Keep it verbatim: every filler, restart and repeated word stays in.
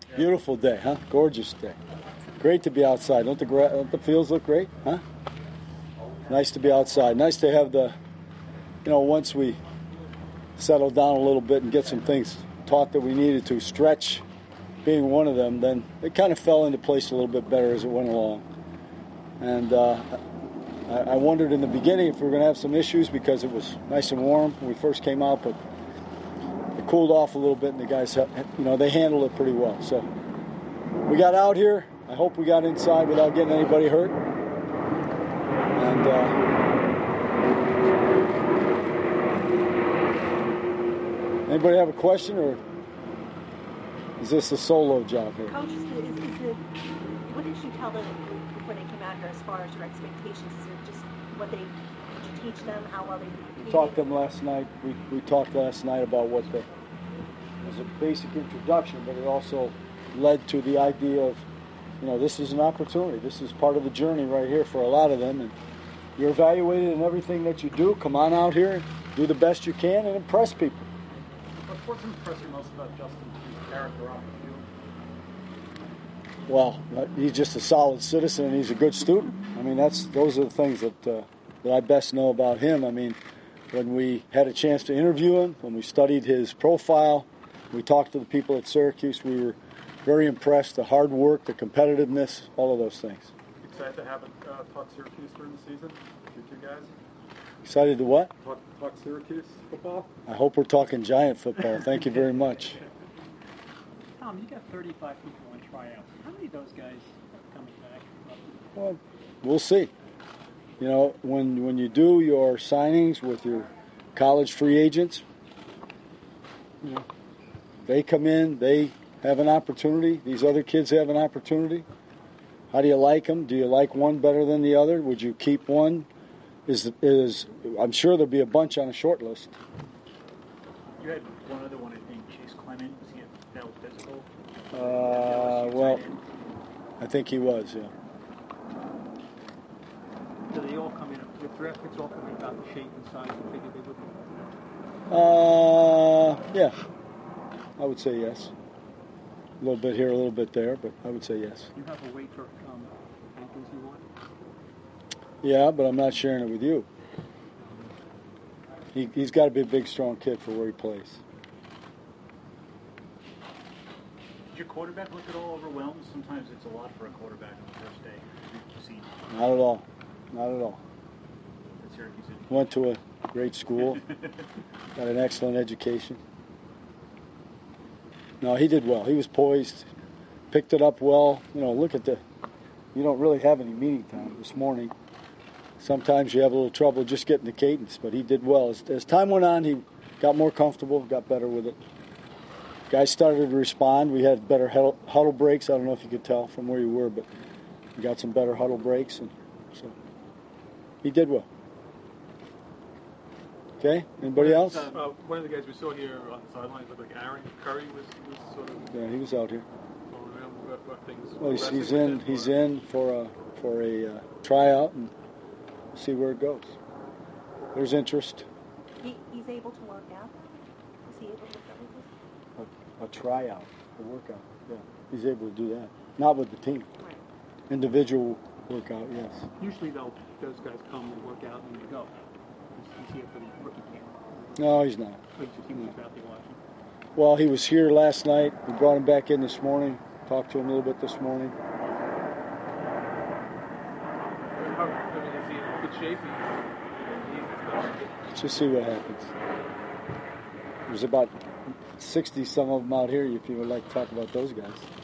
Beautiful day, huh? Gorgeous day. Great to be outside. Don't the gra- don't the fields look great, huh? Nice to be outside. Nice to have the, you know, once we settle down a little bit and get some things taught that we needed to, stretch being one of them, then it kind of fell into place a little bit better as it went along. And uh, I, I wondered in the beginning if we were going to have some issues because it was nice and warm when we first came out, but it cooled off a little bit, and the guys, you know, they handled it pretty well. So we got out here. I hope we got inside without getting anybody hurt. And uh, anybody have a question, or is this a solo job here? Coach, is, is, is it, what did you tell them before they came out here as far as your expectations? Is it just what they, did you teach them, how well they did? We talked to them last night. We, we talked last night about what the, it was a basic introduction, but it also led to the idea of, you know, this is an opportunity. This is part of the journey right here for a lot of them. And you're evaluated in everything that you do. Come on out here, do the best you can, and impress people. What's impressed you most about Justin, his character on the field? Well, he's just a solid citizen, and he's a good student. I mean, that's those are the things that uh, that I best know about him. I mean, when we had a chance to interview him, when we studied his profile, we talked to the people at Syracuse, we were very impressed. The hard work, the competitiveness, all of those things. Excited to have uh, talk Syracuse during the season, you two guys? Excited to what? Talk, talk Syracuse football? I hope we're talking Giant football. Thank you very much. Tom, you got thirty-five people on tryouts. How many of those guys are coming back? Well, we'll see. You know, when when you do your signings with your college free agents, you know, they come in, they have an opportunity. These other kids have an opportunity. How do you like them? Do you like one better than the other? Would you keep one? Is is I'm sure there'll be a bunch on a short list. You had one other one, I think, Chase Clement. Was he a failed physical? Uh, well, I think he was, yeah. Do they all come in? With draft picks all come in about the shape and size you figured they would be? Uh, yeah. I would say yes. A little bit here, a little bit there, but I would say yes. You have a weight for um, ankles you want? Yeah, but I'm not sharing it with you. He, he's got to be a big, strong kid for where he plays. Did your quarterback look at all overwhelmed? Sometimes it's a lot for a quarterback on the first day. You've seen. Not at all. Not at all. At Syracuse. Went to a great school. Got an excellent education. No, he did well. He was poised. Picked it up well. You know, look at the... You don't really have any meeting time this morning. Sometimes you have a little trouble just getting the cadence, but he did well. As, as time went on, he got more comfortable, got better with it. Guys started to respond. We had better huddle, huddle breaks. I don't know if you could tell from where you were, but we got some better huddle breaks, and so he did well. Okay, anybody else? Uh, one of the guys we saw here on the sidelines looked like Aaron Curry was, was sort of... Yeah, he was out here. Going around what, what things Well, he's, he's in. He's in for a for a uh, tryout, and see where it goes. There's interest. He, he's able to work out? Is he able to work out with this? A, a tryout, a workout. Yeah, he's able to do that. Not with the team. Right. Individual workout, yes. Usually, though, those guys come and work out and they go. He's, he's here for the rookie camp. No, he's not. But he's just he was out there watching. Well, he was here last night. We brought him back in this morning. Talked to him a little bit this morning. How, I mean, is he in good shape? Let's just see what happens. There's about sixty some of them out here if you would like to talk about those guys.